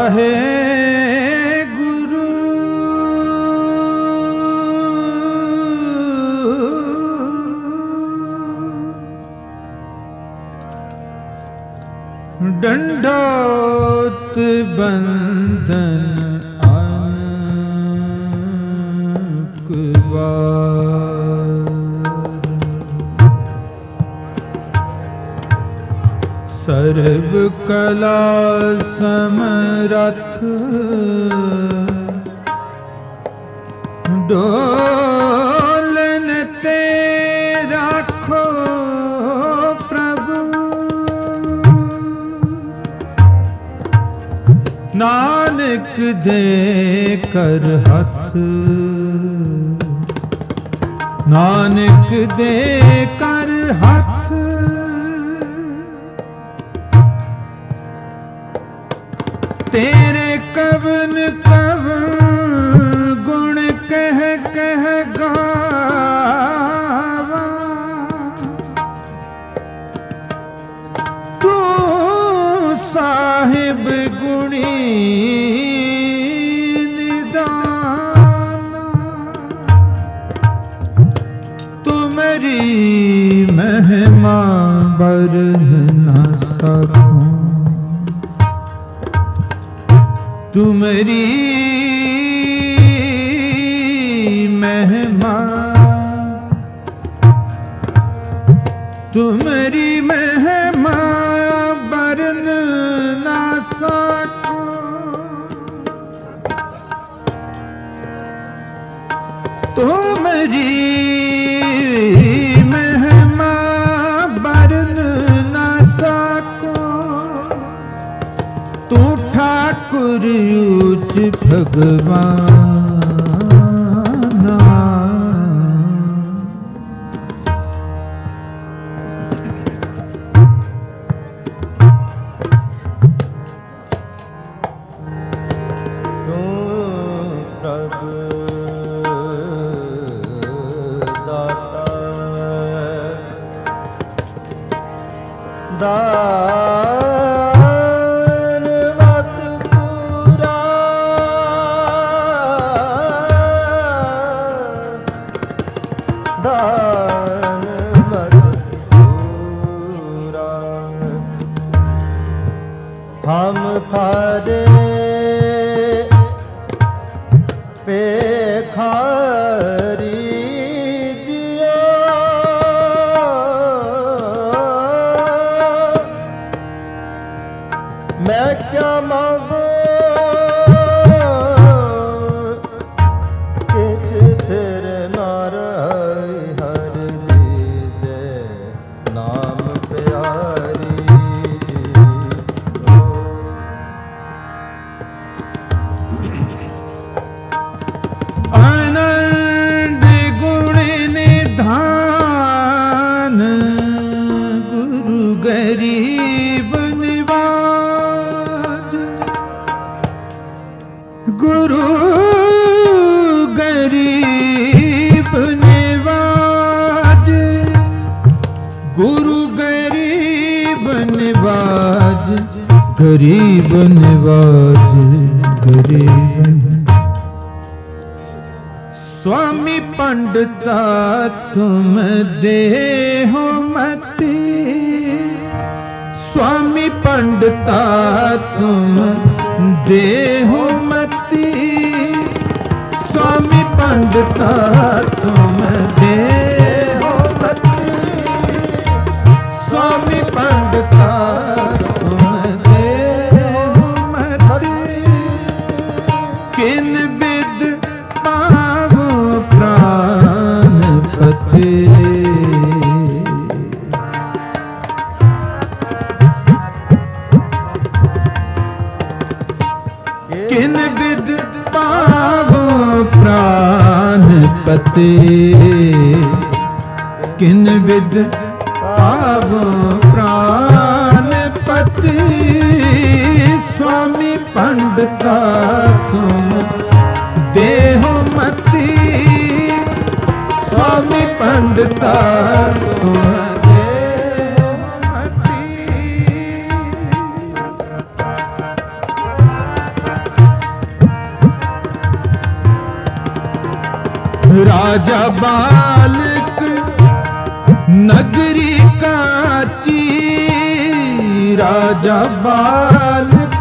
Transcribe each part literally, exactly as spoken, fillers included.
वाहे गुरु दंडोत बंदन अनक बार सर्व कला समरथ डोलन ते राखो प्रभु नानक दे कर हथ नानक दे कर हथ तेरे कवन कवन गुण कह कह गावा तू साहिब गुणी निदाना तुम्हारी महिमा बरन न सकूं तुम्हारी महिमा तुम्हारी महिमा बरन ना सको तुम्हारी महिमा बरन ना सको तू ठाकुर ऊच भगवान तू प्रभु दाता दा हम थारे पेखारी जियो मैं क्या मांगू किछ तेरे नार हर लीजे नाम प्यारी आनंद गुण निधान गुरु गरीब निवाज गुरु गरीब निवाज गुरु गरीब निवाज गरीब निवाज गरीब स्वामी पंडिता तुम देहो मति स्वामी पंडिता तुम देहो मति स्वामी पंडिता तुम देहो मति स्वामी पंडिता तुम देहो मति किन विद पावो प्राणपति किन विद पावो प्राणपति किन विद पावो प्राणपति स्वामी पंडिता तुम देहो मति स्वामी पंडिता तुम देहो मति राजा बालक नगरी काची, राजा बालक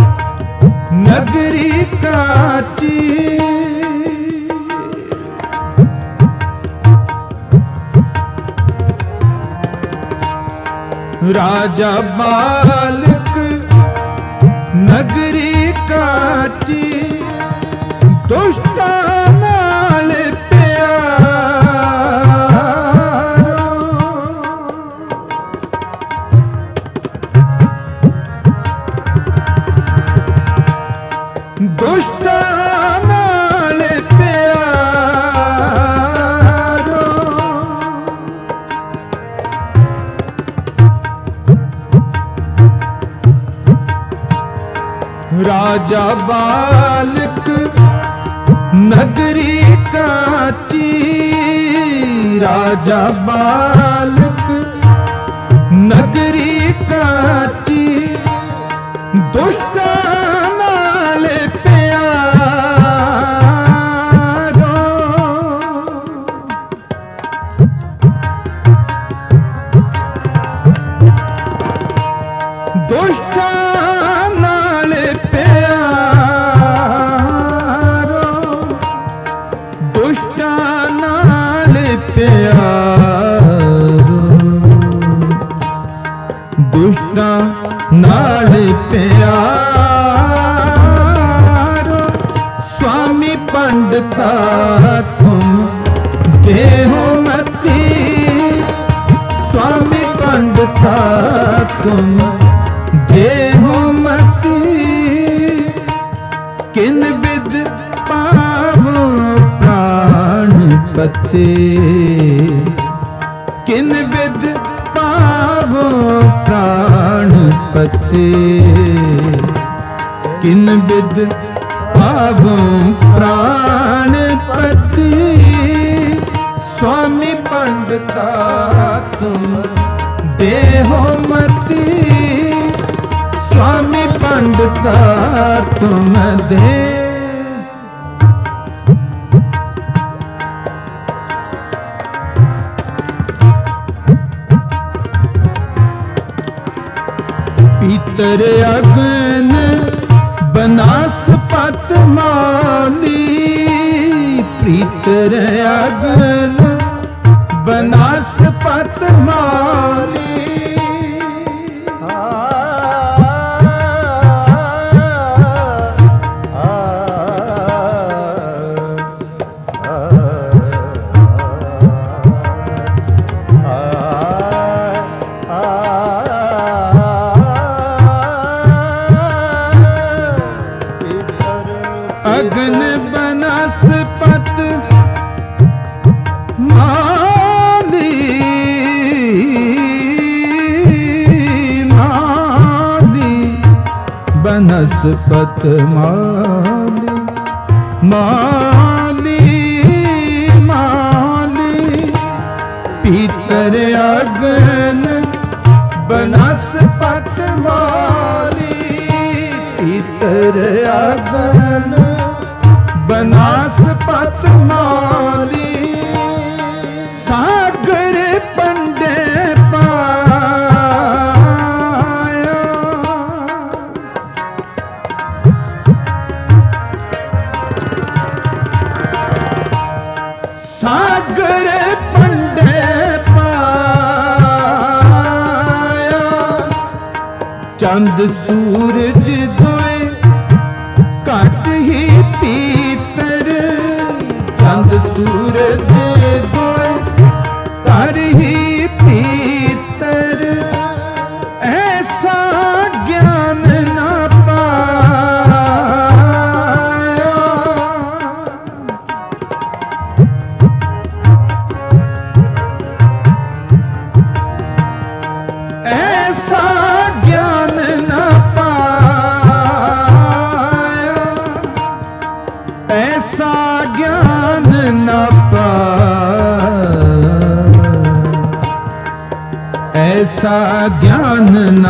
नगरी काची। राजा बालक नगरी काची, दुष्टा नाल प्यारो। दुष्टा नाल प्यारो, राजा बालक नगरी काची, राजा बालक नगरी काची, दुष्टा नाल प्यारो। दुष्टा नाल प्यारो, दुष्टा नाल प्यारो, दुष्टा नाल प्यारो। स्वामी पंडिता तुम देहो मती, स्वामी पंडिता तुम देहो मती। किन विद पावो प्राणपति, किन विद पावो प्राणपति, किन विद पावो प्राणपति। स्वामी पंडिता तुम देहो मती, स्वामी पंडिता तुम दे। पीतर अगन बनासपत माली, पीतर अगन बनासपत माली। अगन बनस्पत माली, माली बनस्पत माली, माली माली। पीतर अगन बनस्पत माली, पीतर अगन बनासपत माली। सागर पंडे पाया, सागर पंडे पाया। चंद सूरज दोए घट ही पीतर, चंद सूरज दोए कर ही पीतर। ऐसा ज्ञान न पाया, ऐसा ज्ञान न पाया, ऐसा ज्ञान न पाया, ऐसा ज्ञान न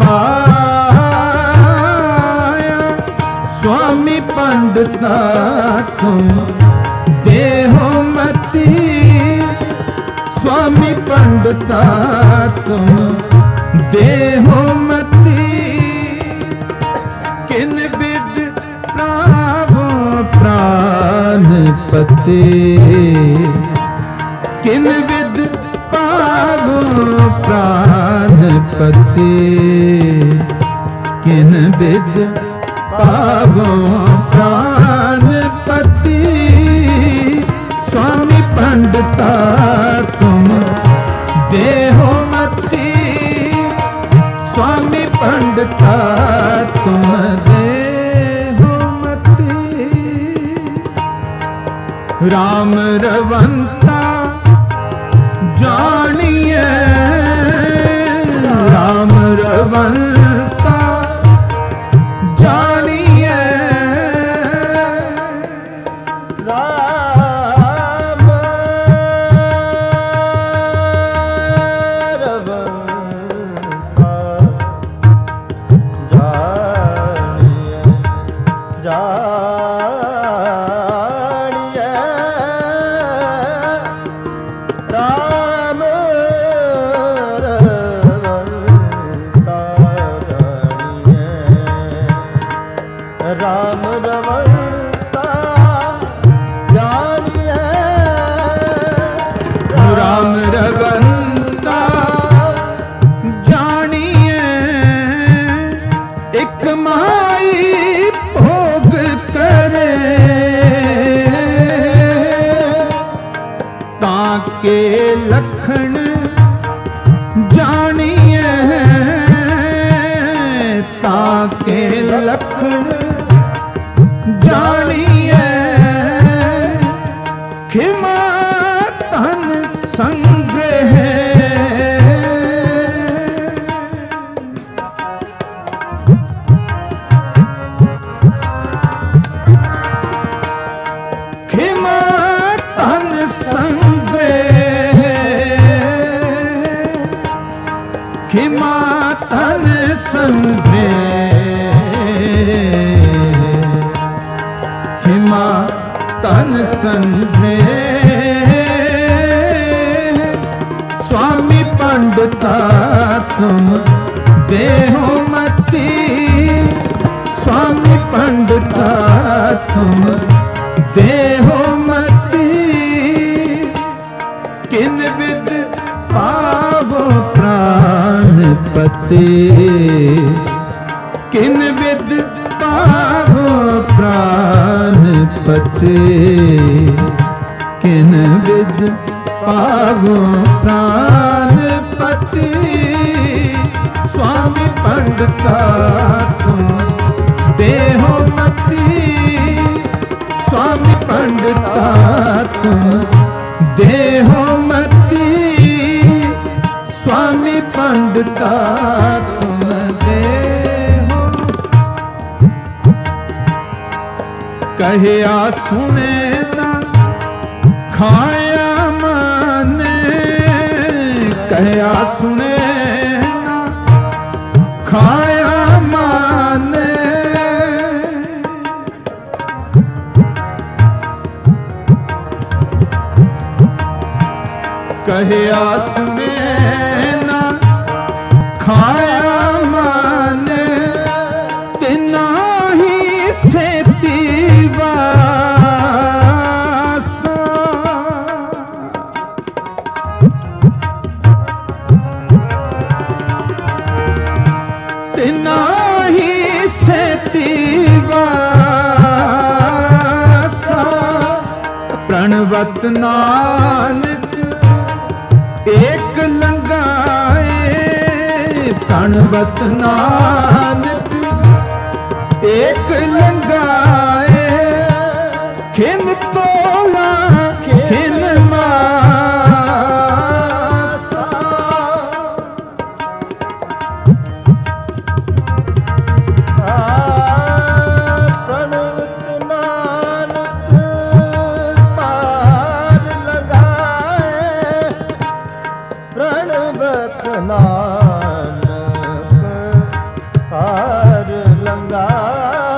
पाया। स्वामी पंडिता तुम देहो मती स्वामी पंडिता तुम देहो मती किन विद प्रावो प्राणपति किन विद पावो प्राणपति किन विद पावो प्राणपति स्वामी पंडिता तुम देहो मती स्वामी पंडिता तुम देहो मती राम रवंता जानिए राम रवंता जानिए राम रवंता जानिए जानिए राम रवंता जानिए राम रवंता जानिए राम रवंता जानिए एक माई भोग करे ताके लखन जानिए ताके लखन जानिए खिमा तन संग्रह खिमा तन संग्रह खिमा तन संग्रह खिमा तन संग्रह स्वामी पंडिता तुम देहो मती स्वामी पंडिता तुम देहो मती किन विद पावो प्राणपति किन विद पावो प्राणपति किन विद पावो प्राणपति स्वामी पंडिता तुम देहो मती स्वामी पंडिता तुम देहो मती स्वामी पंडिता तुम देहो कहया सुने ना खाया माने कहया सुने ना खाया माने कहया सुने ना खाया माने तिना ही से तीवासा तिना ही से तीवासा प्रणवत नानक एक लंगाए प्रणवत नानक एक लंगाए खिन तोला खिन मासा प्रणवत नानक पार लगाए प्रणवत नानक पार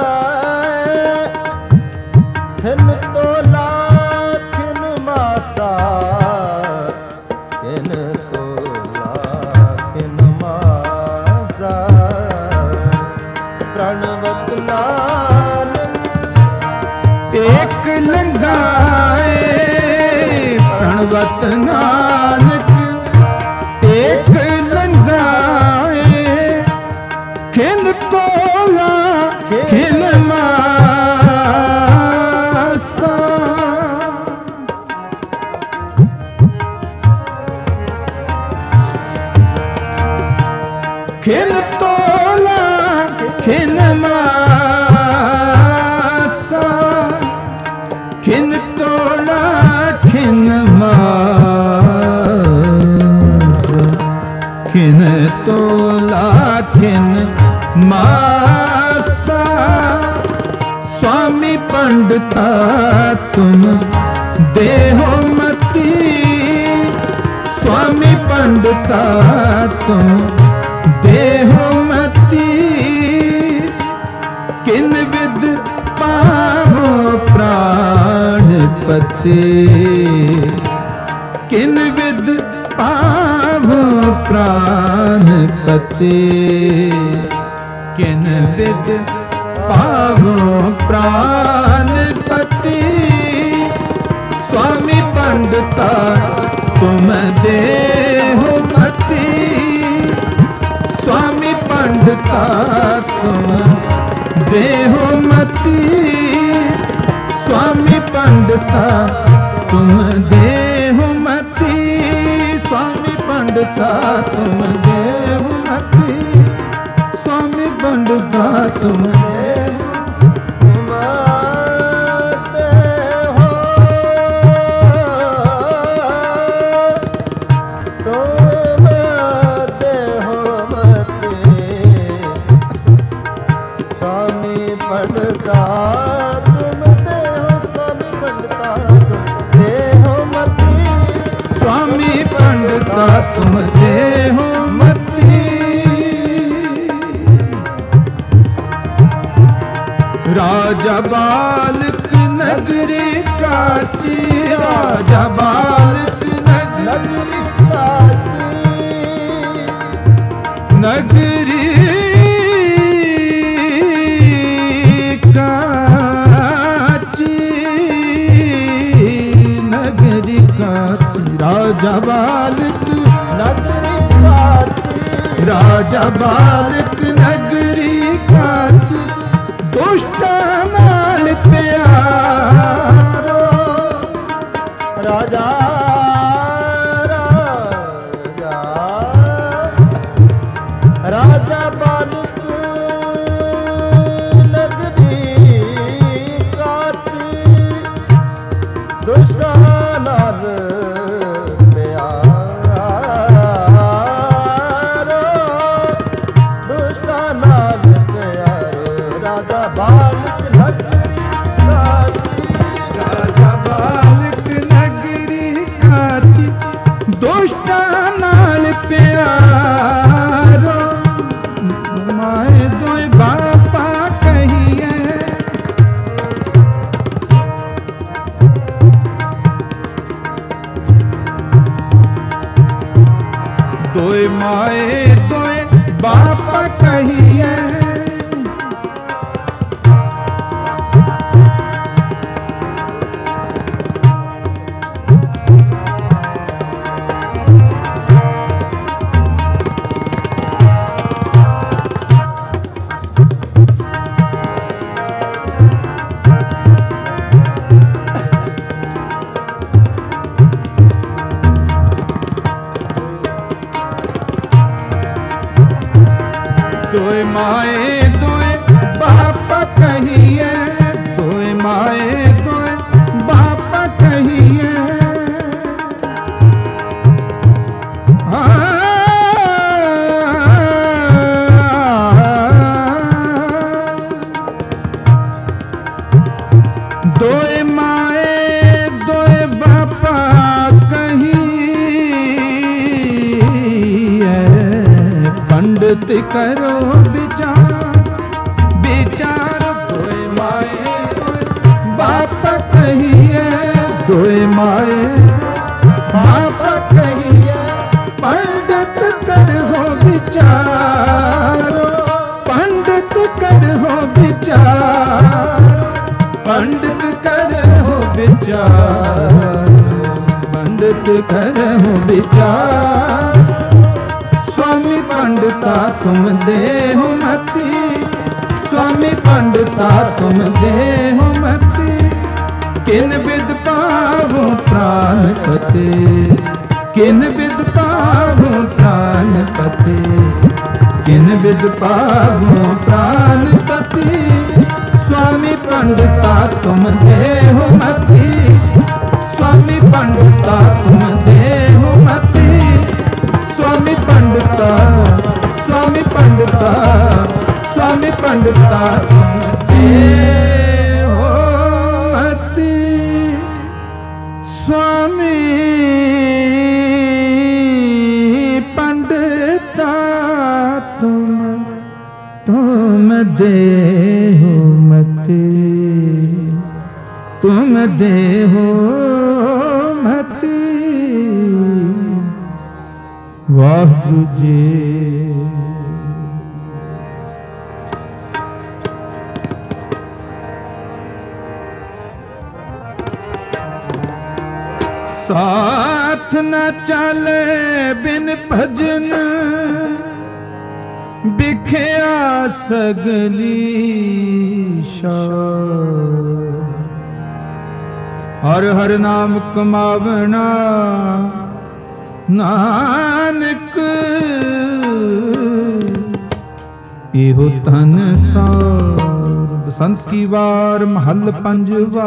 लगाए खिन तोला खिन मासा खिन तोला खिन मासा, खिन तोला खिन मासा, खिन तोला खिन मासा। स्वामी पंडिता तुम देहो मती, स्वामी पंडिता तुम देहो मती। किन विद पावो प्राणपति, किन विद पावो प्राणपति, किन विद पावो प्राणपति। स्वामी पंडिता तुम देहो मती, स्वामी पंडिता तुम देहो मती। स्वामी पंडिता तुम देहो मती, स्वामी पंडिता तुम देहो मती, स्वामी पंडिता तुम देहो तुम देहो मती। राजा बालक नगरी काची, राजा बालक नगरी काची, नगरी काची, नगरी काची। राजा बालक नगरी काची, राजा बालक नगरी काची। दुष्टा नाल प्यारो, राजा राजा राजा बालक नगरी काची। दुष्टा नाल दोय माए दोय बाप कहिए। दोय माए दोय बाप कहिए, दोय माए दोय बाप कहिए। दोय माए दोय बाप कहिए। पंडित करो विचार, विचार दोय माए दोय बाप कहिए, दोय माए बाप कहिए। पंडित करो विचार, पंडित करो विचार, पंडित करो विचार, पंडित करो विचार। स्वामी पंडिता तुम देहो मती, स्वामी पंडिता तुम देहो मती। किन विद पावो प्राणपति, किन विद पावो प्राणपति, किन विद पावो प्राणपति स्वामी पंडिता तुम देहो मति स्वामी पंडिता तुम देहो मति स्वामी पंडिता स्वामी पंडिता स्वामी पंडिता तुम देहो मति स्वामी पंडिता तुम तुम देहो मति तुम देहो मति वाहिगुरु जी। साथ न चले बिन भजन बिखया सगली शाह हर हर नाम कमावना नानक एहो धन सार। बसंत की वार महल पंजवा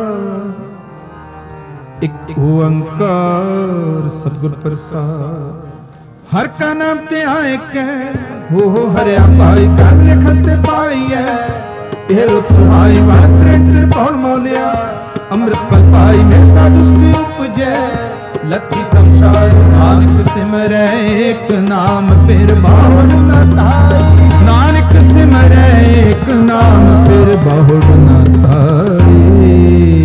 एक ओंकार सतगुर प्रसाद हर का नाम ते आए कै हो हो हरिया पाई कर लिखत पाई है ये रुत सुहाई वन त्रिंटर पौन मोलिया अमृत फल पाई में साधु की उपजे लखी संसार नानक सिमरै एक नाम फिर बाहुड़ न ताई नानक सिमरै एक नाम फिर बाहुड़ न ताई।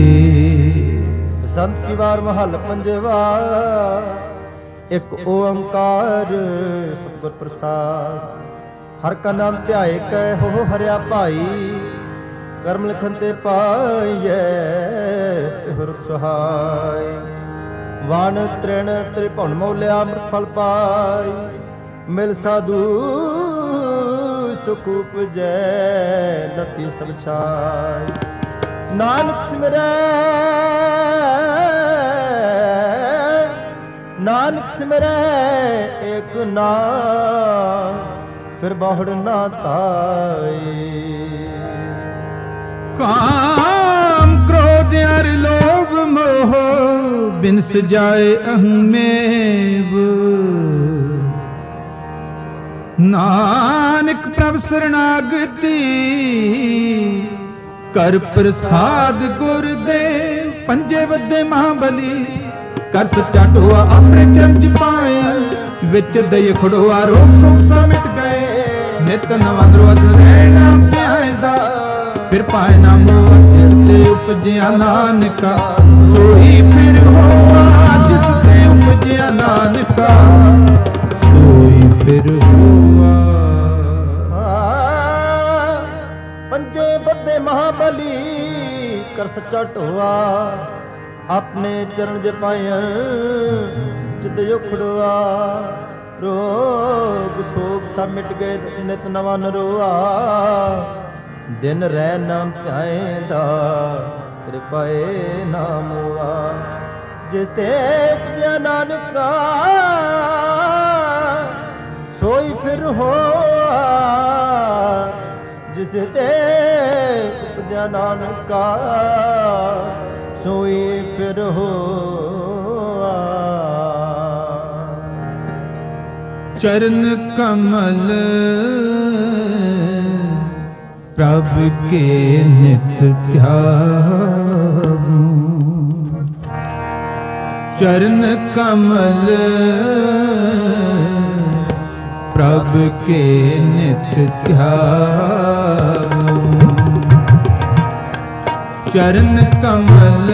संत की वार महल पंजवा एक ओंकार सतगुर प्रसाद हर का नाम ध्याए कै हो हरिया भाई कर्म लिखन ते पाइए हुर सुहाय वाण त्रिण त्रिभुवन मौलिया अमृत फल पाई मिल साधु सुख उपजै लती सब छाय नानक सिमरै नानक सिमरै एक नाम फिर बाहुड़ ना ताई। काम क्रोध अर लोभ मोह बिन सजाए अहमेव नानक प्रभ शरणागति कर प्रसाद गुरदेव पंजे वदे महाबली कर सच्चा टोआ अपने चरण च पाया विच दई खड़ोआ रोग सुख समिट गए नित नवा द्रोध रहना प्यायदा फिर पाए ना मोह जिसते उपजया नानका सोई फिर होआ जिसते उपजया नानका सोई फिर होआ। पंजे बदे महाबली कर सच्चा टोआ अपने चरण ज पाया चित उखड़वा रोग सोग सब मिट गए नित नवा नरोआ दिन रह नाम ध्याएंदा कृपाए नाम हुआ जिते उपजया नानका सोई फिर होआ जिसते उपजया नानका सोई फिर होआ। चरण कमल प्रभु के नित ध्यान चरण कमल प्रभु के नित ध्यान चरण कमल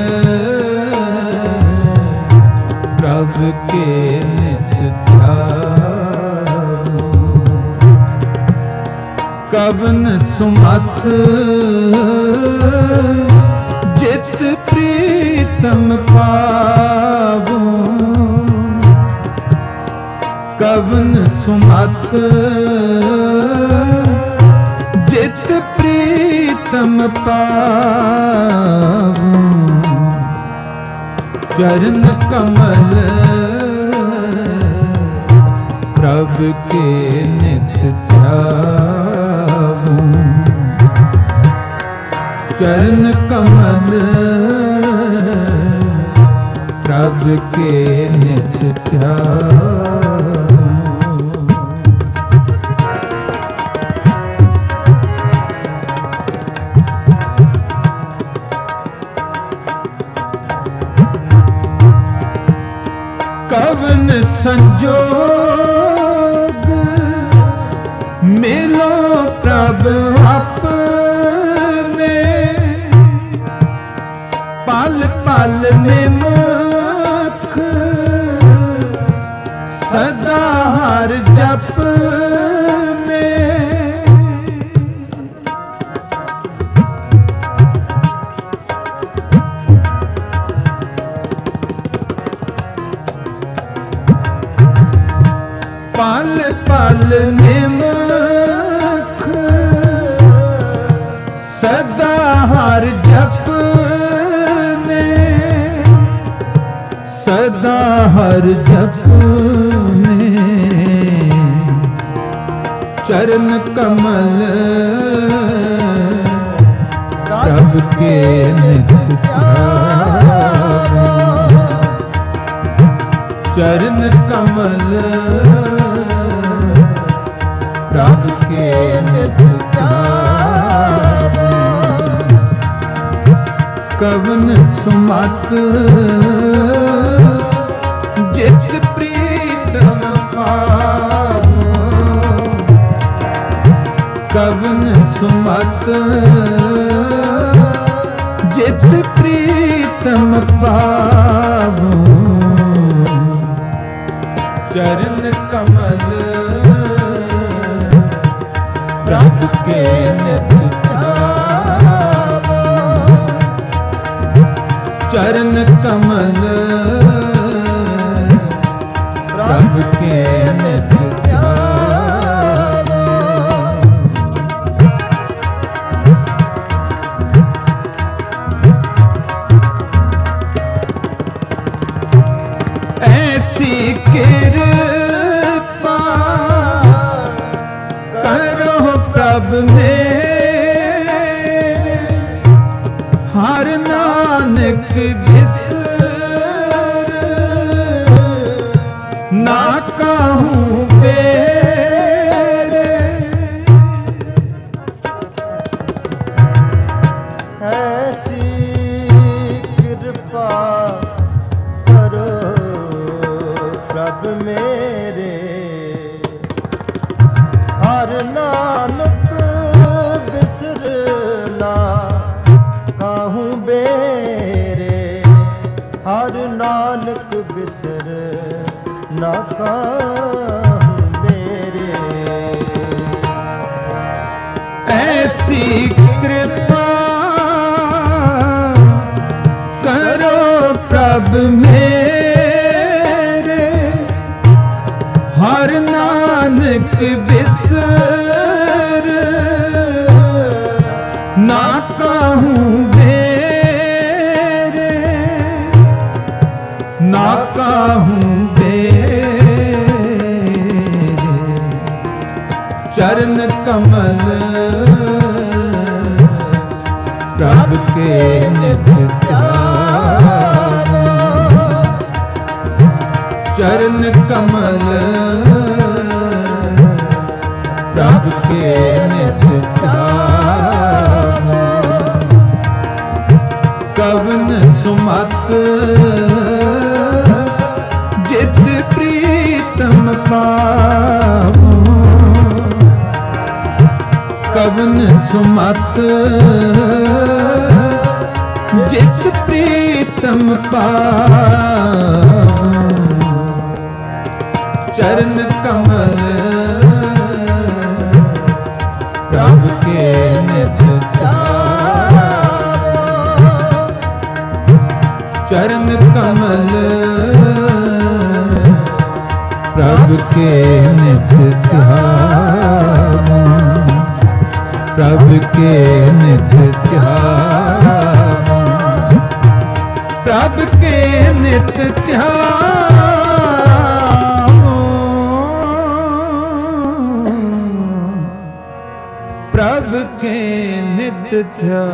प्रभु के नित ध्यान कवन सुमत जित प्रीतम पावो कवन सुमत जित प्रीतम पावो चरण कमल प्रभु के नित ध्याऊं। चरण कमल प्रभु के नित ध्याऊं। कवन संजोग मिलो प्रभु अपने, पल पल निमुख सदा हर जपने। पल पल निमुख सदा हर जपने, सदा हर जपने। चरण कमल प्रभु के नित ध्याऊं। चरण कमल प्रभु के नित ध्याऊं। कवन सुमत जित प्रीतम पावों। कवन सुमत जित प्रीतम पावों। चरण कमल प्रभु के नित ध्याऊं। चरण कमल प्रभु के नित ध्याऊं। ऐसी कृपा करो प्रभु मेरे, हर नानक बिसर ना कहूँ बेरे। ऐसी कृपा करो प्रभु मेरे, हर नानक बिसरना काहूँ बेरे। हर नानक बिसर ना काहूँ बेरे। ऐसी कृपा करो प्रभु मेरे, हर नानक बिसर ना कहूँ बेरे। ना कहूँ बेरे। चरण कमल प्रभु के नित ध्याऊं। चरण कमल प्रभु के नित ध्याऊं। कवन सुमत जित प्रीतम पावों। कवन सुमत जित प्रीतम पावों। चरण कमल प्रभु के नित ध्याऊं। चरण कमल प्रभु के नित ध्याऊं। प्रभु के नित ध्याऊं। प्रभु के नित ध्याऊं। ਥਿਆ।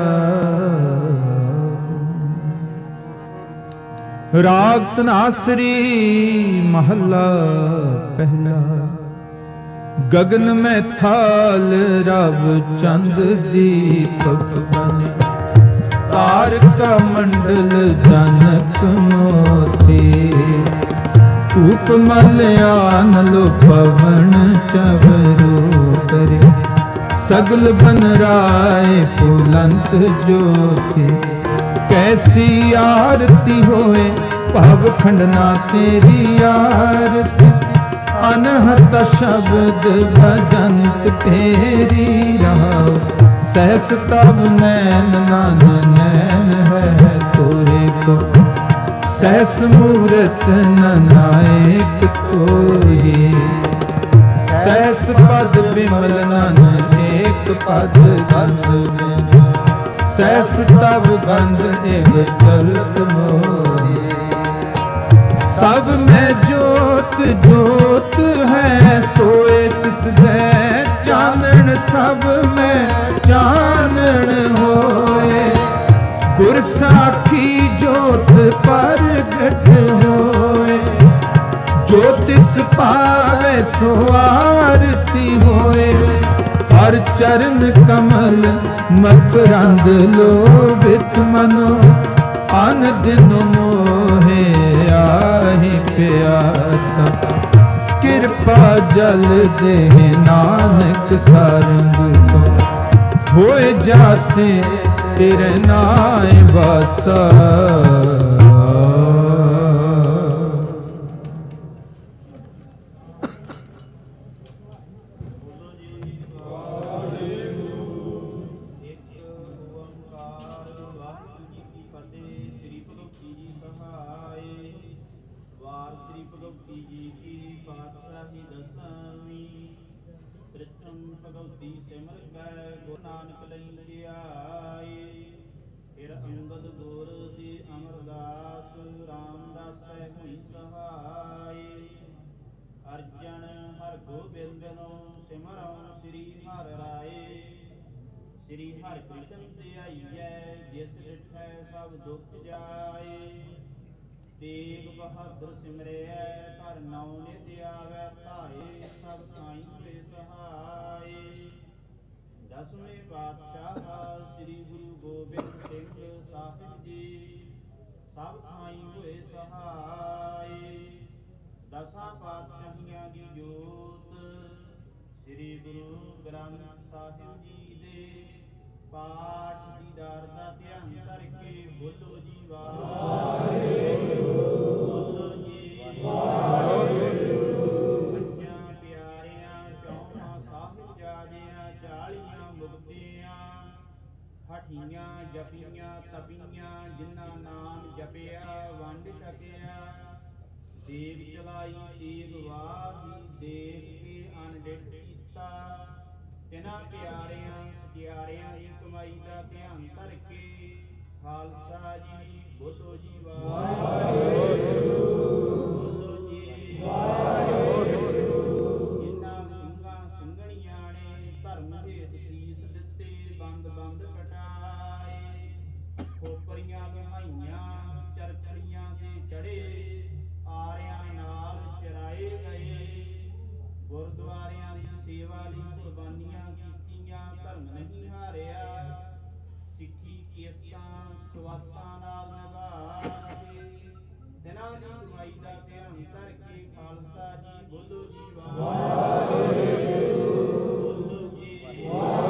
ਰਾਗ ਧਨਾਸਰੀ ਮਹੱਲਾ ਪਹਿਲਾ। ਗਗਨ ਮੈਂ ਥਾਲ ਰਵ ਚੰਦ ਦੀਪਕ ਬਨੇ, ਤਾਰਕਾ ਮੰਡਲ ਜਨਕ ਮੋਤੀ। ਧੂਪ ਮਲਿਆਨ ਲੋ ਪਵਨ ਚਵਰੂ ਕਰੇ, ਸਗਲ ਬਨ ਰਾਏ ਫੁਲੰਤ ਜੋਤੀ। ਕੈਸੀ ਆਰਤੀ ਹੋਏ ਭਵ ਖੰਡਨਾ ਤੇਰੀ ਆਰਤੀ। ਅਨਹਤ ਸ਼ਬਦ ਭਜੰਤ ਤੇਰੀ ਰਾਹ, ਸਹਿਸ ਤਬ ਨੈਣ ਨਨ ਨੈਣ ਹੈ ਤੋਰੇ ਕੋ। ਸਹਿਸ ਮੂਰਤ ਨਨਾਇਕ ਕੋਈ, ਸਹਿਸ ਪਦ ਬਿਮਲ ਨਨ ਏਕ ਪਦ ਗੰਧ। ਸਹਿਸ ਤਬ ਗੰਧ ਏਕ ਚਲਤ ਮੋਹੀ। ਸਭ ਮੈਂ ਜੋਤ ਜੋਤ ਹੈ ਸੋਏ ਤਿਸ ਦੇ ਚਾਨਣ। ਸਭ ਮੈਂ ਚਾਨਣ ਹੋਏ, ਗੁਰ ਸਾਖੀ ਜੋਤ ਪ੍ਰਗਟ ਹੋਏ। ਜੋ ਤਿਸ ਪਾਵੇ ਸੋ ਆਰਤੀ ਹੋਏ, ਹਰ ਚਰਨ ਕਮਲ ਮਕਰੰਦ ਲੋਭਿਤ ਮਨੋ। ਅਨ ਦਿਨ ਮੋਹੇ ਆਹੀ ਪਿਆਸਾ, ਕਿਰਪਾ ਜਲ ਦੇ ਨਾਨਕ ਸਰੰਗ ਕੋ। ਹੋਏ ਜਾਤੇ ਤੇਰੇ ਨਾਏ ਵਾਸਾ। ਅਰਜਨ ਹਰ ਗੋਬਿੰਦ ਨੂੰ ਸਿਮਰਨ ਸ੍ਰੀ ਹਰਿ ਰਾਏ। ਸ੍ਰੀ ਹਰਿ ਕ੍ਰਿਸ਼ਨ ਧਿਆਈਐ, ਜਿਸ ਡਿਠੈ ਸਭ ਦੁਖ ਜਾਏ। ਤੇਗ ਬਹਾਦਰ ਸਿਮਰਿਐ, ਹਰ ਨਾਉ ਨਿਤ ਆਵੈ ਧਾਏ। ਸਭ ਥਾਈ ਹੋਏ ਸਹਾਏ। ਦਸਵੇਂ ਪਾਤਸ਼ਾਹ ਸ੍ਰੀ ਗੁਰੂ ਗੋਬਿੰਦ ਸਿੰਘ ਸਾਹਿਬ ਜੀ, ਸਭ ਥਾਈ ਹੋਏ ਸਹਾਏ। ਦਸਾਂ ਪਾਤਸ਼ਾਹੀਆਂ ਦੀ ਜੋਤ, ਸ੍ਰੀ ਗੁਰੂ ਗ੍ਰੰਥ ਸਾਹਿਬ ਜੀ ਦੇ ਪਾਠ ਦੀਦਾਰ ਦਾ ਧਿਆਨ ਕਰਕੇ ਬੋਲੋ ਜੀ ਵਾਹਿਗੁਰੂ। ਬੋਲੋ ਜੀ ਵਾਹਿਗੁਰੂ। ਪੰਜਾਂ ਪਿਆਰਿਆਂ ਚੌਹਾਂ ਸਾਹਿਬਜ਼ਾਦਿਆਂ, ਚਾਲੀਆਂ ਮੁਕਤਿਆਂ, ਹਠੀਆਂ ਜਪੀਆਂ ਤਪੀਆਂ, ਜਿਨ੍ਹਾਂ ਨਾਮ ਜਪਿਆ ਵੰਡ ਛਕਿਆ। ਦੇਗ ਚਲਾਈ ਤੇਗ ਵਾਹੀ, ਦੇਖ ਕੇ ਅਨਡਿਠ ਕੀਤਾ। ਤਿਨਾਂ ਪਿਆਰਿਆਂ ਸਤਿਆਰਿਆਂ ਦੀ ਕਮਾਈ ਦਾ ਧਿਆਨ ਕਰਕੇ ਖਾਲਸਾ ਜੀ ਬੋਲੋ ਜੀ ਵਾਹਿਗੁਰੂ। ਬੋਲੋ ਜੀ ਵਾਹਿਗੁਰੂ। ਜਿਨ੍ਹਾਂ ਸਿੰਘਾਂ ਸਿੰਘਣੀਆਂ ਨੇ ਧਰਮ ਹੇਤ ਸੀਸ ਦਿੱਤੇ, ਬੰਦ ਬੰਦ ਕਟਾਏ। ਖੋਪਰੀਆਂ ਵਹਾਈਆਂ, ਚਰਖੜੀਆਂ ਤੇ ਚੜੇ, ਆਰਿਆਂ ਨਾਲ ਚਰਾਏ ਗਏ। ਗੁਰਦੁਆਰਿਆਂ ਦੀ ਸੇਵਾ ਲਈ ਕੁਰਬਾਨੀਆਂ ਕੀਤੀਆਂ, ਧਰਮ ਨਹੀਂ ਹਾਰਿਆ। ਸਿੱਖੀ ਕੇਸਾਂ ਸਵਾਸਾਂ ਨਾਲ ਨਿਭਾ ਕੇ, ਦਿਨਾਂ ਦੀ ਕਮਾਈ ਦਾ ਧਿਆਨ ਕਰਕੇ ਖਾਲਸਾ ਜੀ ਬੋਲੋ ਜੀ ਵਾਹਿਗੁਰੂ। ਬੋਲੋ ਜੀ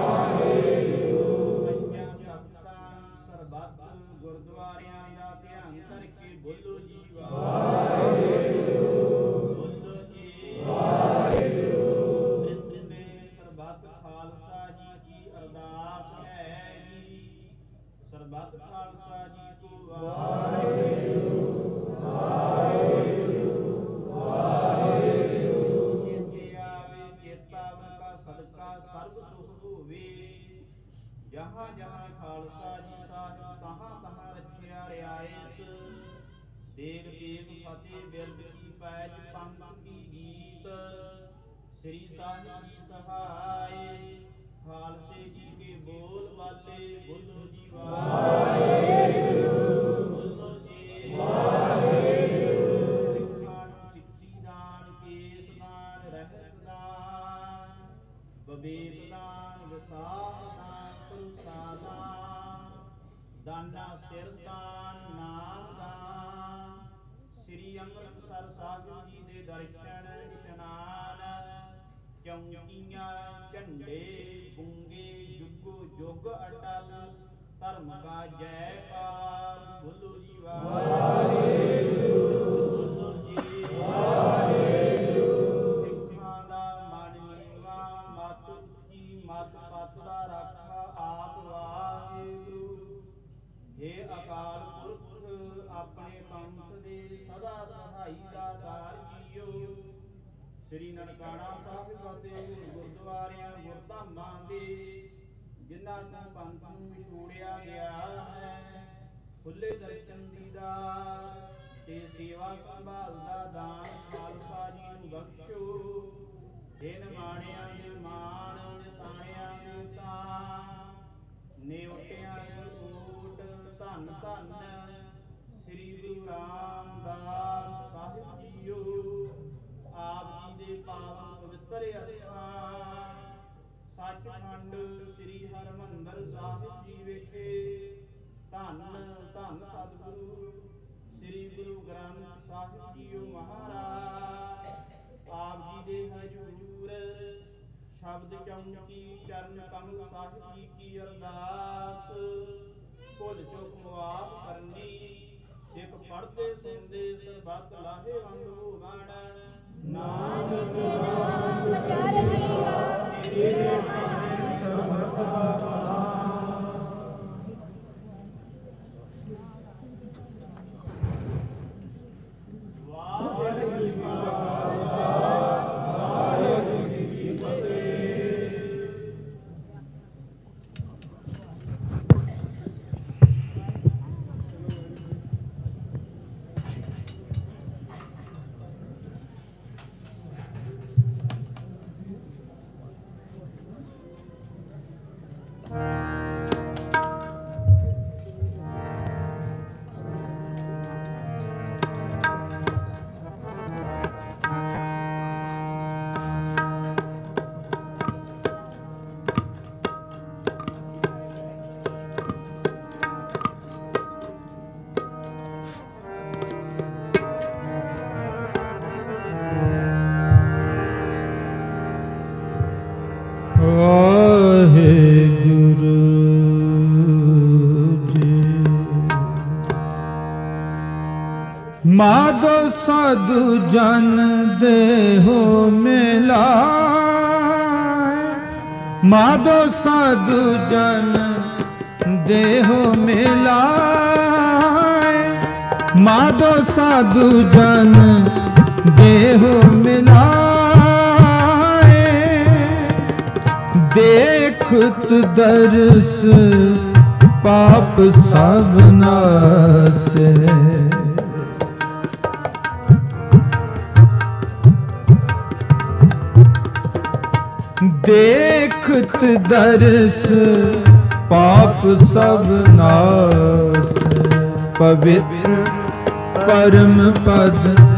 ਵਾਹਿਗੁਰੂ। ਪੰਜਾਂ ਤਖਤਾਂ ਸਰਬੱਤ ਗੁਰਦੁਆਰਿਆਂ ਦਾ ਧਿਆਨ ਕਰਕੇ ਬੋਲੋ ਜੀ ਵਾਹਿਗੁਰੂ। ਬੋਲੋ ਜੀ ਵਾਹਿਗੁਰੂ। ਨਿਤ ਮੇਂ ਸਰਬੱਤ ਖਾਲਸਾ ਜੀ ਕੀ ਅਰਦਾਸ ਹੈ ਜੀ। ਸਰਬੱਤ ਖਾਲਸਾ ਜੀ ਕੋ ਵਾਹਿਗੁਰੂ ਵਾਹਿਗੁਰੂ ਵਾਹਿਗੁਰੂ। ਚੇਤੇ ਆਵੇ ਚੇਤਾ ਮਨ ਕਾ ਸਦਕਾ ਸਰਬ ਸੁਖ ਹੋਵੇ। ਜਹਾਂ ਜਹਾਂ ਖਾਲਸਾ ਜੀ ਸਾਹਿਬ, ਤਹਾਂ ਤਹਾਂ ਰੱਖਿਆ ਰਿਆਇਤ। ਦੇਗ ਦੇਗ ਫਤਿਹ ਬਿਰਦ ਕੀ ਪੈਜ, ਪੰਥ ਕੀ ਗੀਤ। ਸ੍ਰੀ ਸਾਹਿਬ ਜੀ ਸਹਾਏ, ਖਾਲਸੇ ਜੀ ਕੇ ਬੋਲ ਬਾਲੇ ਬੋਲੋ ਜੀ ਵਾਹਿਗੁਰੂ ਬੋਲੋ ਜੀ ਵਾਹਿਗੁਰੂ। ਸਿੱਖਾਂ ਨੂੰ ਸਿੱਖੀ ਦਾਨ ਕੇਸ ਦਾਨ ਰਹਿਤ ਦਾਨ ਬਬੇਬ ਦਾਨ ਵਿਸਾਖ ਦਾਨ ਪੁਰਸਾ ਦਾਨ ਦਾਨਾ ਸਿਰ ਦਾਨ ਨਾਮ ਦਾਨ। ਸ੍ਰੀ ਅੰਮ੍ਰਿਤਸਰ ਸਾਹਿਬ ਜੀ ਦੇ ਦਰਸ਼ਨ ਇਸ਼ਨਾਨ ਚੌਂਕੀਆਂ ਝੰਡੇ ਬੁੰਗੇ ਜੁਗੋ ਜੁਗ ਅਟਲ ਧਰਮ ਕਾ ਜੈਕਾਰ ਬੋਲੋ ਜੀ ਵਾਹਿਗੁਰੂ ਬੋਲੋ ਜੀ ਵਾਹਿਗੁਰੂ। ਸਿੱਖਾਂ ਦਾ ਮਨ ਨੀਵਾ ਮਤ ਉੱਚੀ ਮਤ ਪਤ ਦਾ ਰਾਖਾ ਆਪ ਵਾਹਿਗੁਰੂ। हे ਅਕਾਲ ਪੁਰਖ ਆਪਣੇ ਪੰਥ ਦੇ ਸਦਾ ਸਹਾਈ ਦਾਤਾਰ ਜੀਓ। ਸ੍ਰੀ ਨਨਕਾਣਾ ਸਾਹਿਬ ਅਤੇ ਗੁਰਦੁਆਰਿਆਂ ਗੁਰਧਾਮਾਂ ਦੇ ਜਿਨ੍ਹਾਂ ਤੋਂ ਪੰਥ ਨੂੰ ਵਿਛੋੜਿਆ ਗਿਆ ਹੈ ਖੁੱਲੇ ਦਰਸ਼ਨ ਦੀਦਾਰ ਤੇ ਸੇਵਾ ਸੰਭਾਲ ਦਾ ਦਾਨ ਖਾਲਸਾ ਜੀ ਨੂੰ ਬਖਸ਼ੋ। हे ਨਿਮਾਣਿਆਂ ਦੇ ਮਾਣ ਨਿਤਾਣਿਆਂ ਦੇ ਤਾਣ ਨਿਉਟਿਆਂ ਦੀ ਓਟ ਧੰਨ ਧੰਨ ਸ੍ਰੀ ਗੁਰੂ ਰਾਮਦਾਸ ਸਾਹਿਬ ਜੀਓ। ਆਪ ਜੀ ਦੇ ਪਾਵਨ ਪਵਿੱਤਰ ਅਸਥਾਨ ਸੱਚਖੰਡ ਸ੍ਰੀ ਹਰਿਮੰਦਰ ਸਾਹਿਬ ਜੀ ਵਿਖੇ ਧੰਨ ਧੰਨ ਸਤਿਗੁਰੂ ਸ੍ਰੀ ਗੁਰੂ ਗ੍ਰੰਥ ਸਾਹਿਬ ਜੀਓ ਮਹਾਰਾਜ ਆਪ ਜੀ ਦੇ ਹਜ਼ੂਰ ਸ਼ਬਦ ਚੌਂਕੀ ਚਰਨ ਕਮਲ ਸਾਹਿਬ ਜੀ ਕੀ ਅਰਦਾਸ ਭੁੱਲ ਚੁੱਕ ਮੁਆਫ ਕਰਨੀ। ਸਿੱਖ ਪੜ੍ਹਦੇ ਸੁਣਦੇ ਸਰਬੱਤ ਲਾਹੇਵੰਦ ਹੋਵਣ ਨਾਨਕ ਨਾਮ ਚਰਨੀ ਕਾ ਤੇਰੇ ਸਰਬੱਤ ਦਾ ਭਲਾ। ਵਾਹਿਗੁਰੂ ਜੀ ਕਾ ਖਾਲਸਾ ਵਾਹਿਗੁਰੂ ਜੀ ਕੀ ਫਤਿਹ। ਮਾਧੋ ਸਾਧੂ ਜਨ ਦੇਹੋ ਮਿਲਾਏ। ਮਾਧੋ ਸਾਧੂ ਜਨ ਦੇਹੋ ਮਿਲਾਏ। ਮਾਧੋ ਸਾਧੂ ਜਨ ਦੇਹੋ ਮਿਲਾਏ। ਦੇਖਤ ਦਰਸ ਪਾਪ ਸਭ ਨਾਸੇ। ਦੇਖਤ ਦਰਸ ਪਾਪ ਸਭ ਨਾਸ। ਪਵਿੱਤਰ ਪਰਮ ਪਦ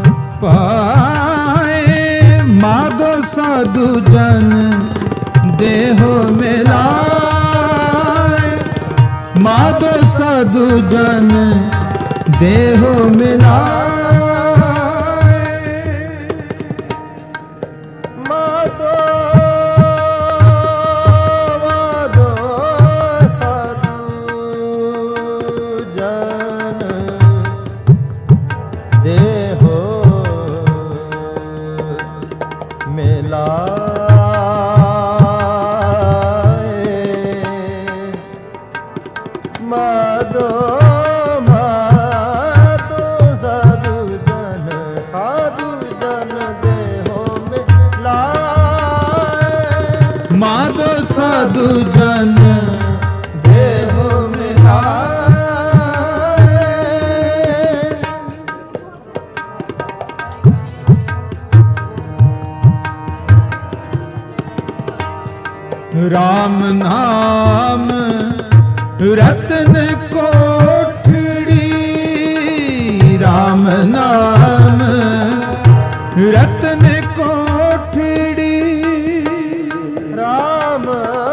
ਪਾਏ। ਮਾਧੋ ਸਾਧੂ ਜਨ ਦੇਹੋ ਮਿਲਾਏ। ਮਾਧੋ ਸਾਧੂ ਜਨ ਦੇਹੋ ਮਿਲਾਏ। ਸਾਧੂ ਜਨ ਦੇਹੋ ਮਿਲਾਏ। राम नाम रत्न कोठड़ी, राम नाम रत्न कोठड़ी, राम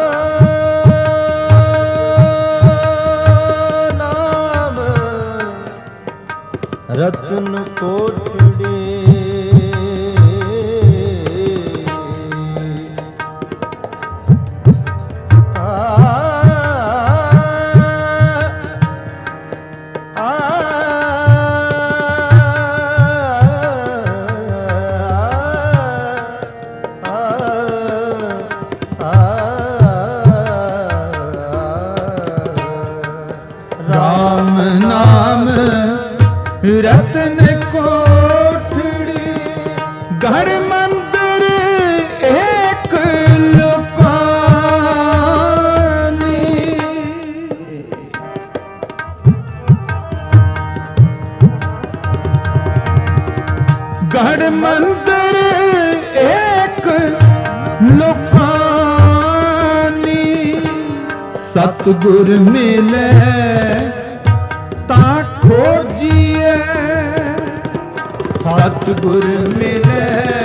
नाम रत्न कोठड़ी। रत्न कोठड़ी, घर मंदिर एक लुकानी, घर मंदिर एक लुकानी, सतगुर मिले ता खोजिए, सतगुर मिले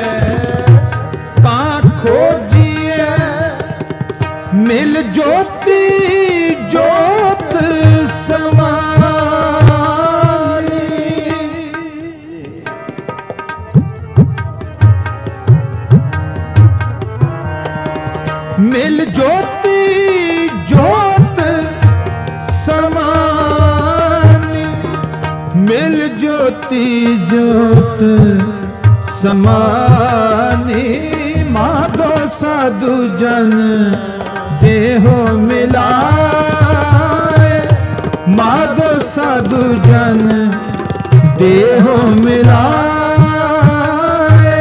ता खोजिए, मिल ज्योति ज्योत समानी, मिल ज्योति ज्योत समानी, मिल ज्योति ज्योत समानी, माधो साधु जन देहो मिलाए, माधो साधु जन देहो मिलाए,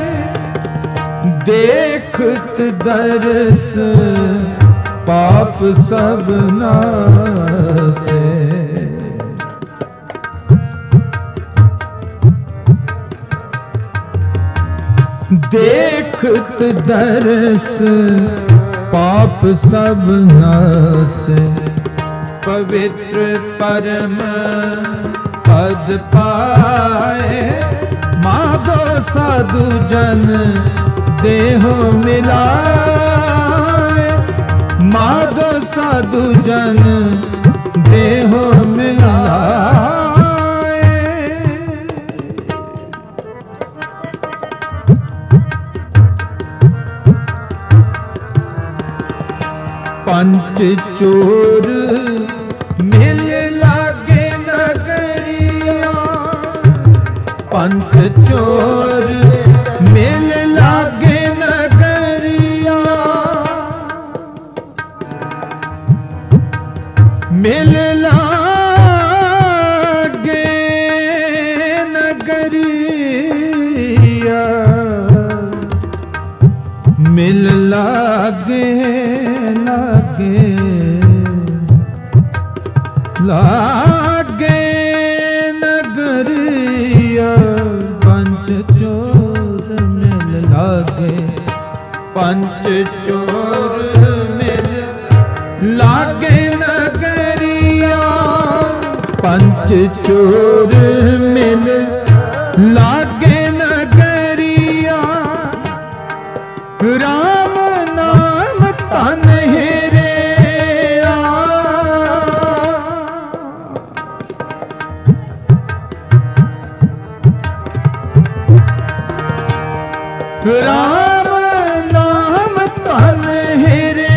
देखत दर्श पाप सब नासे, देखत दर्श पाप सब नासे, पवित्र परम पद पाए, माधो साधु जन देहो मिलाए, माधो साधु जन देहो मिलाए। पंच चोर मिल लागे नगरिया, पंच चोर मिल लागे नगरिया, मिल लागे नगरिया, मिल लागे लागे लागे नगरिया, पंच चोर मिल लागे, पंच चोर मिल लागे नगरिया, पंच चोर मिल लागे नगरिया, राम नाम तन हेरे, राम नाम तन हेरे,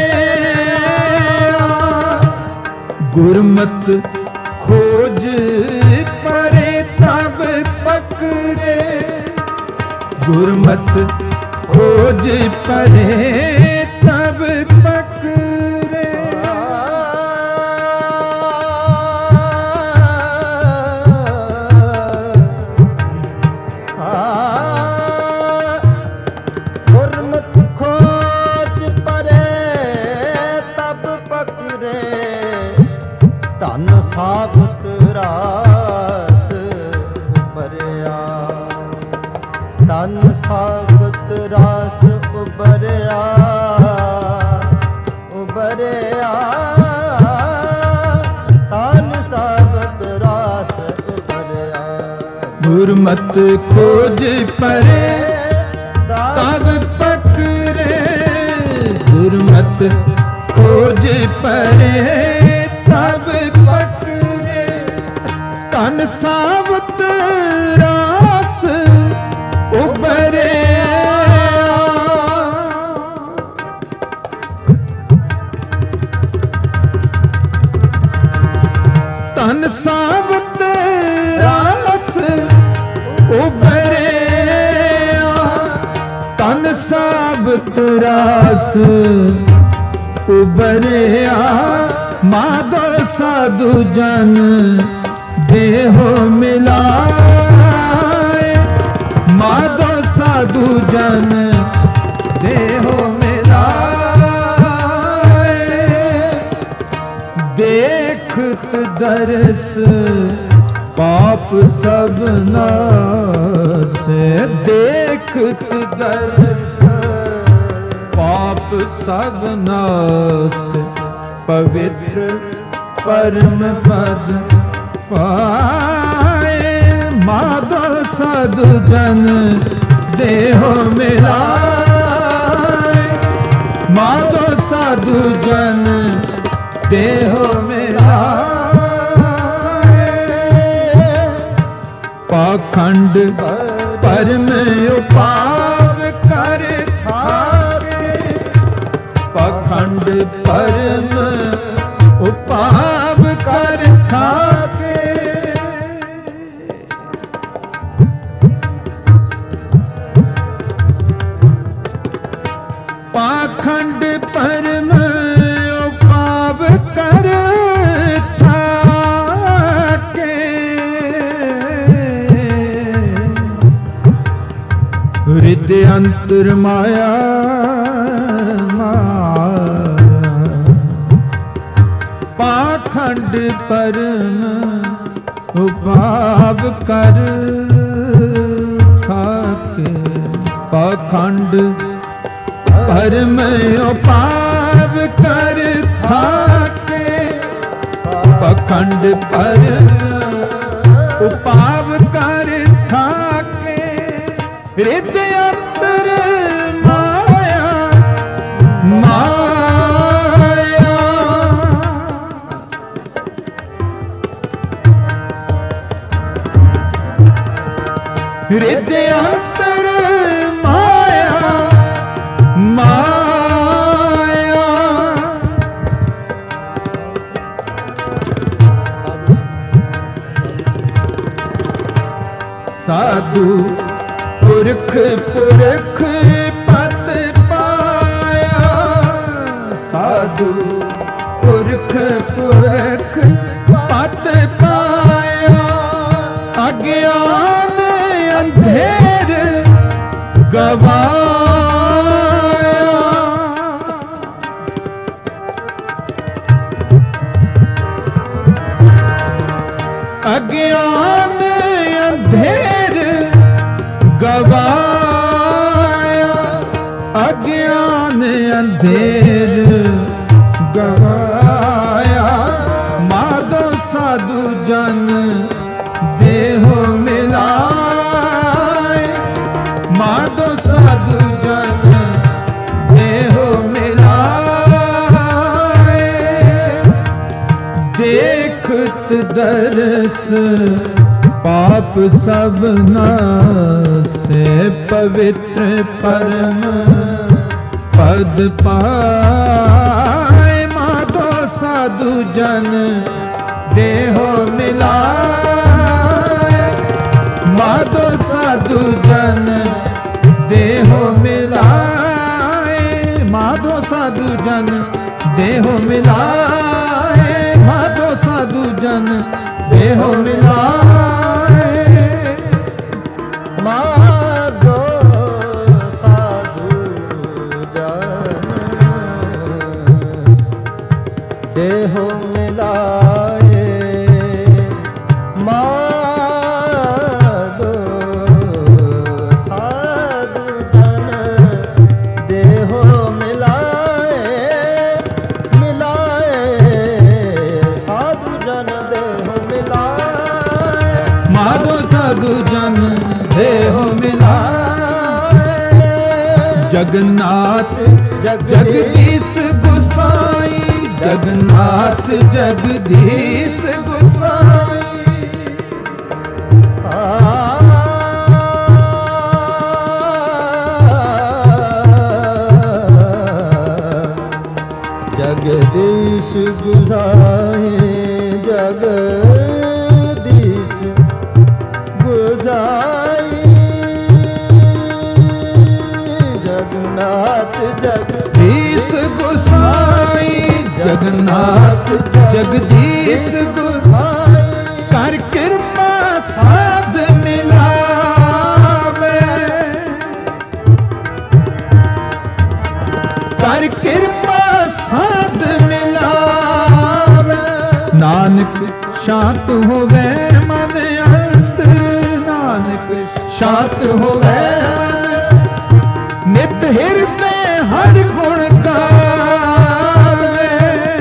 गुरमत खोज परे तब पकड़े, गुरमत खोज परे तब पकड़े, गुरमत खोज परे तब पकड़े, धन साबत रास उबरिया, धन साबत रास उबरिया, गुरमत खोज परे तब पकड़े, गुरमत खोज परे तब पकड़े, तन सावत रास उबरे, तन सावत रास उबरे, तन सावत रास उबरिया, माधो साधु जन देहो मिलाए, माधो साधु जन देहो मिलाए, देखत दरस पाप सब नासे, देखत दरस पाप सब नास, पवित्र परम पद पाए, माधो साधु जन देहो मिलाए, माधो साधु जन देहो मिलाए, पाखंड परम उपाव कर थाके, पाखंड परम उपाव कर थाके, पाखंड परम उपाव कर थाके, हृदय अंतर माया पाखंड परम उपाव कर थाके, पाखंड परम उपाव कर थाके, पाखंड परम उपाव कर थाके, हृदय अंतर माया माया, हृदय अंतर माया माया, साधु पुरख पुरख पद पाया, साधु पुरख पुरख पद पाया, अज्ञान अंधेर गवाया, अज्ञान अंधेर गवाया, अज्ञान अंधेर गवाया, माधो साधु जन देहो मिलाए, माधो साधु जन देहो मिलाए, देखत दरस पाप सब नासे, पवित्र परम पद पाए, माधो साधु जन देहो मिलाए, माधो साधु जन देहो मिलाए, माधो साधु जन देहो मिलाए, माधो साधु जन देहो मिलाए, माधो साधु जन देहो मिलाए, माधो साधु जन देहो मिलाए, मिलाए साधु जन देहो मिलाए, जगन्नाथ जगदीश गोसाई, जगन्नाथ जगदीश गोसाई। जगदीश गुसाई, जगदीश गुसाई। जगन्नाथ जगदीश गोसाई, जगन्नाथ जगदीश गोसाई। कर कृपा साध मिलावे, कर कृपा साध मिलावे। नानक शांत होवे मन अंतर, नानक शांत होवे। नित हृदय हर गुण गावे,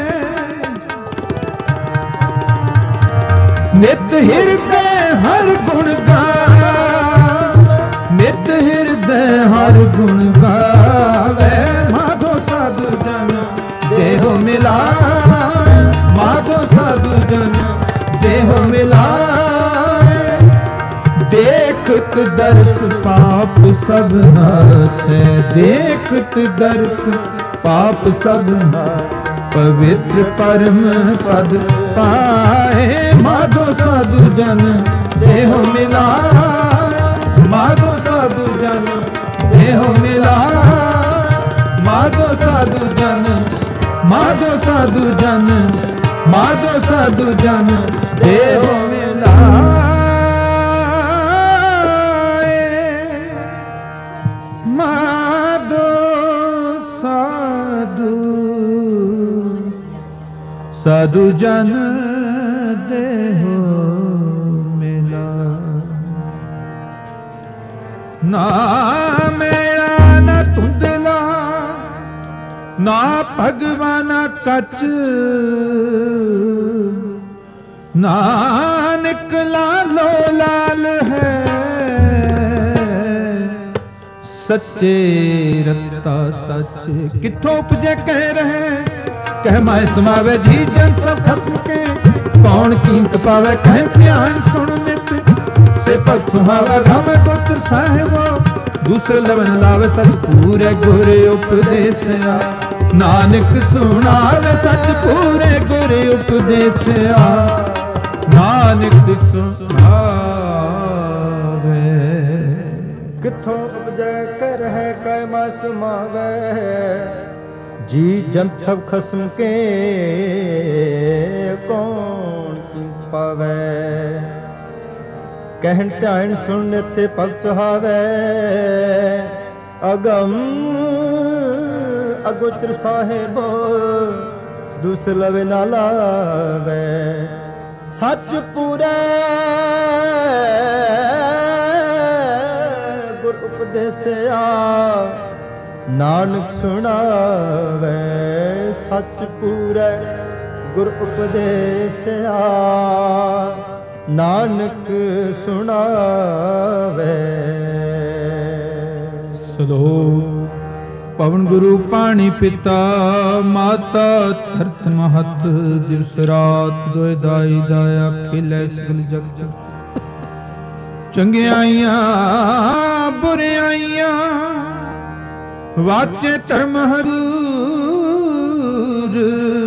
नित हृदय हर गुण गावे, नित हृदय हर गुण गावे। माधो साधु जन देहो मिलाए, माधो साधु जन देहो मिलाए। देखत दर्श पाप सब नाशे, देखत दर्श पाप सब नाशे। पवित्र परम पद पाए, माधो साधु जन देहो मिलाए, माधो साधु जन देहो मिलाए। माधो साधु जन, माधो साधु जन, माधो साधु जन देहो मिलाए। माधो साधु साधु जन देहो मिला। ना मेरा न धुंधला, ना भगवाना कच। नानक लालो लाल है, सच्चे रत्ता सच। किथों उपजे कह रहे, कह माए समावे जी जन सब खसम के। कौन कीमत पावे कह ध्यान सुन नित, से भगत सुहावे भावे पुत्र साहिबो। दूसरे लवन लावे सच पूरे गुरे उपदेसिया, नानक सुनावे सच पूरे गुरे उपदेसिया। नानक सुनावे किथों उपजै कर है कै मास मावे। जी जंत सब खसम के कौन कीमत पावे। कहन ध्यान सुन से पग सुहावे, अगम अगोचर साहेबो दूसर लवे ना लावे। सच पूरे गुर उपदेसिया, नानक सुनावे सच पूरे गुर उपदेसिया। नानक सुनावे। सलोक पवन गुरु पानी पिता, माता धरत महत। दिवस रात दोए दाई दाया, खिलै सकल जग जग। चंगियाइयां बुरियाइयां, वाचे धर्म हरूर।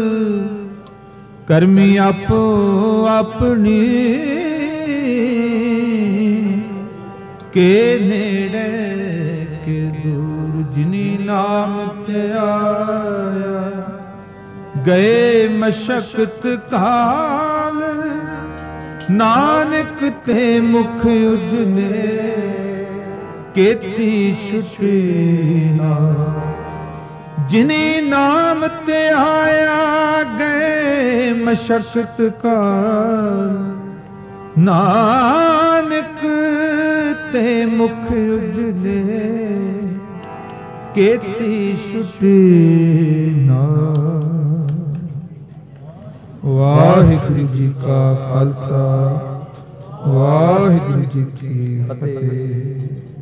करमी आपो अपनी, के नेड़े के दूर। जिनी नाम ते आया, गए मशक्कत काल। नानक ते मुख उजले, केती छुटी ना। जिनी नाम ते आया, गए मशक्कत काल। नानक ते मुख उजले, केती छुटी ना। वाहिगुरु जी का खालसा, वाहिगुरु जी की फतेह।